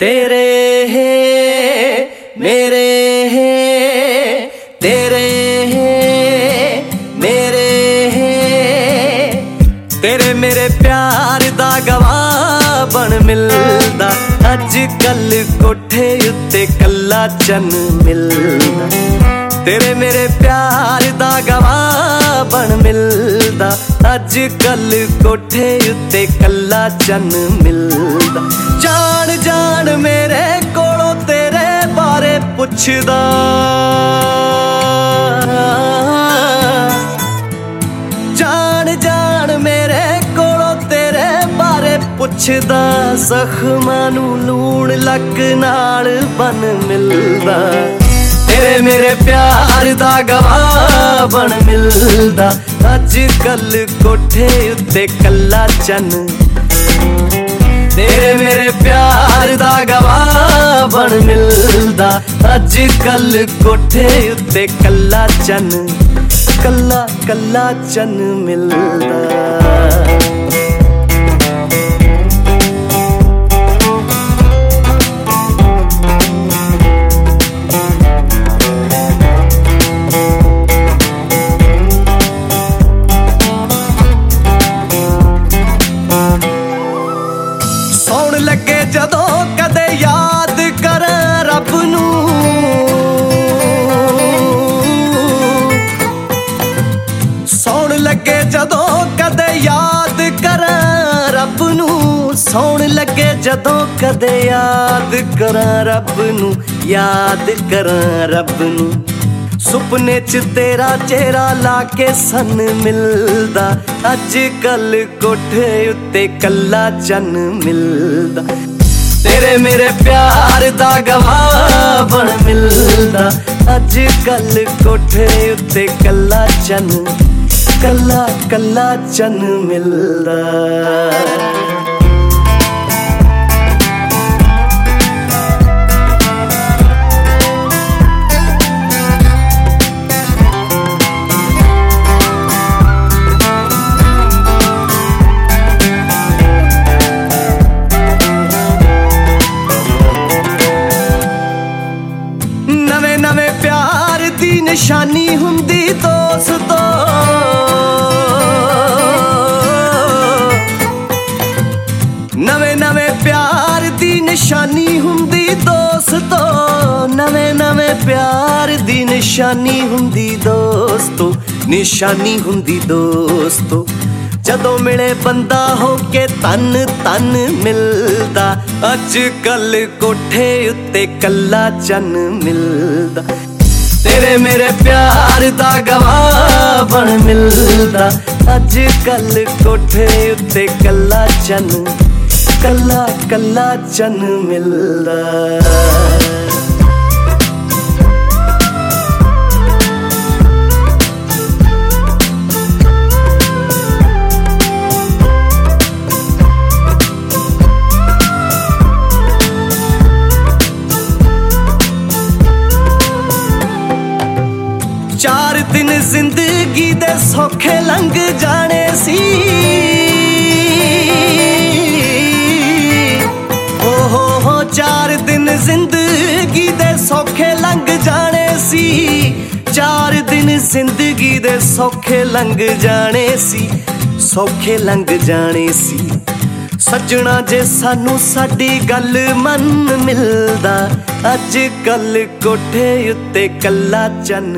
तेरे है मेरे है तेरे है मेरे है तेरे मेरे प्यार दा गवाह बन मिलदा अज कल कोठे उत्ते कल्ला चन मिलदा तेरे मेरे प्यार दा गवाह बन मिलदा अज कल कोठे उत्ते कल्ला चन मिलदा जान जान मेरे कोलों तेरे बारे पुछदा जान जान मेरे कोलों तेरे बारे पुछदा जख्मां नूं लूण लग नाल बन मिलदा तेरे मेरे प्यार दा गवाह बन मिलदा अज कल कोठे उत्ते कल्ला चन तेरे मेरे प्यार दा गवाह बन मिलदा अज कल कोठे उत्ते कल्ला चन कल्ला कल्ला चन मिलदा लगे जदों कदे याद कर रब नूं सौण लगे जदों कदे याद कर रब नूं सौण लगे जदों कदे याद कर रब नूं याद कर रब नूं सुपने च तेरा चेहरा लाके सन मिलदा अज कल कोठे उत्ते कल्ला चन मिलदा तेरे मेरे प्यार दा गवाह बन मिलदा अज कल कोठे उत्ते कल्ला चन कल्ला कल्ला चन मिलदा नवे प्यार दी निशानी हुंदी दोस्तों नवे नवे प्यार दी निशानी हुंदी दोस्तों नवे नवे प्यार दी निशानी हुंदी दोस्तों निशानी हुंदी दोस्तों जदों मिले बंदा होके तन तन मिलदा अज कल कोठे उत्ते कल्ला चन मिलदा तेरे मेरे प्यार दा गवाह बन मिलदा अज कल कोठे उत्ते कल्ला चन कल्ला कल्ला चन मिलदा चार दिन जिंदगी दे सौखे लंघ जाने सी हो चार दिन जिंदगी दे सौखे लंघ जाने सी चार दिन जिंदगी दे सौखे लंघ जाने सी सौखे लंघ जाने सी सजना जे सानू साडी गल मन मिलदा अज कल कोठे उत्ते कल्ला चन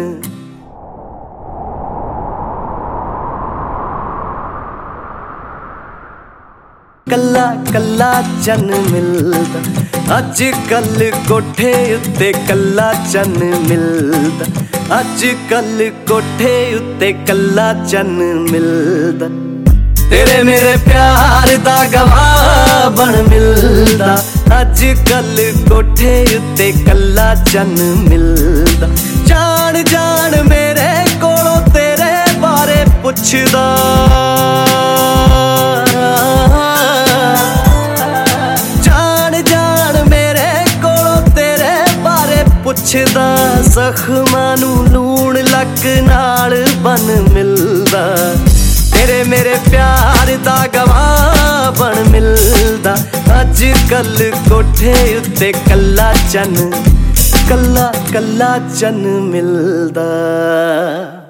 कल्ला कल्ला चन मिलदा अज कल कोठे उत्ते कल्ला चन मिलदा अज कल कोठे उत्ते कल्ला चन मिलदा तेरे मेरे प्यार दा गवाह बन मिलदा अज कल कोठे उत्ते कल्ला चन मिलदा जान जान मेरे कोलों तेरे बारे पुछदा पुछदा जख्मां नूं लूण लग नाल बन मिलदा तेरे मेरे प्यार दा गवाह बन मिलदा अज ਅੱਜ ਕੱਲ ਕੋਠੇ ਉੱਤੇ ਕੱਲਾ ਚੰਨ, ਕੱਲਾ ਕੱਲਾ ਚੰਨ ਮਿਲਦਾ।